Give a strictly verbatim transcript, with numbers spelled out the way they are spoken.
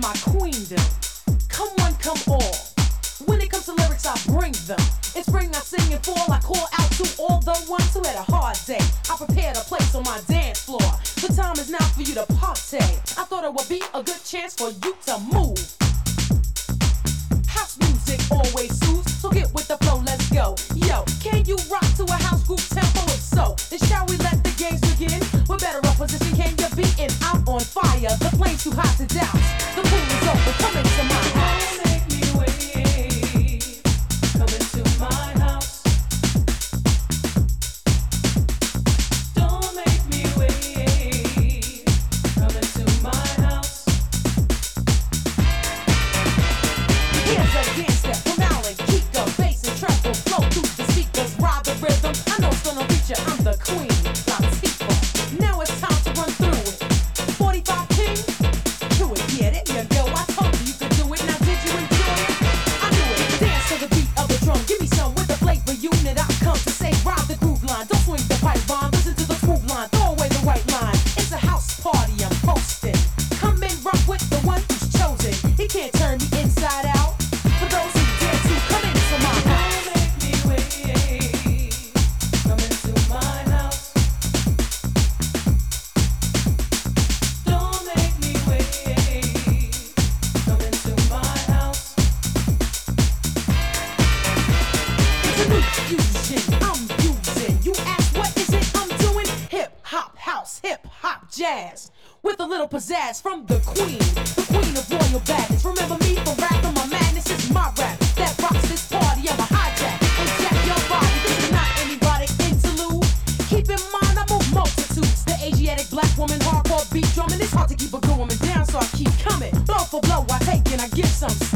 my queendom. Come one, come all. When it comes to lyrics, I bring them. In spring, I sing and fall. I call out to all the ones who had a hard day. I prepared a place on my dance floor. The time is now for you to party. I thought it would be a good chance for you to move. House music always soothes, so get with the flow, let's go. Yo, can you rock to a house group tempo? If so, then shall we let the games begin? We're better up position, can you be in? I'm on fire, the flame's too hot to douse. The pool is open, come into my house. Don't make me wait, come into my house. Don't make me wait, come into my house. Here's a dance step from Alan Kika, bass and treble flow through the speakers, ride the rhythm. I know it's gonna reach you, I'm the queen, Latifah. Now it's time to run through it. forty-five King, do it, yeah, there you go. I told you you could do it, now did you enjoy it? I do it, dance to the beat of the drum. Give me some with the flavor unit, I come to say, ride the groove line. Don't swing the pipe bomb, listen to the smooth line, throw away the white line. It's a house party, I'm hosting. Come and rock with the one who's chosen. He can't turn me inside out. For those who dare to come into my house. Don't make me wait, come into my house. Don't make me wait, come into my house. It's a new fusion I'm using. You ask what is it I'm doing? Hip hop house, hip hop jazz. With a little pizzazz from the queen, the queen of royal badness. Remember me from rap and my madness is my rap that rocks this party. I'm a hijack and jack your body. This is not any erotic interlude. Keep in mind I move multitudes. The Asiatic black woman hardcore beat drumming. It's hard to keep a good woman down, so I keep coming. Blow for blow, I take and I give some.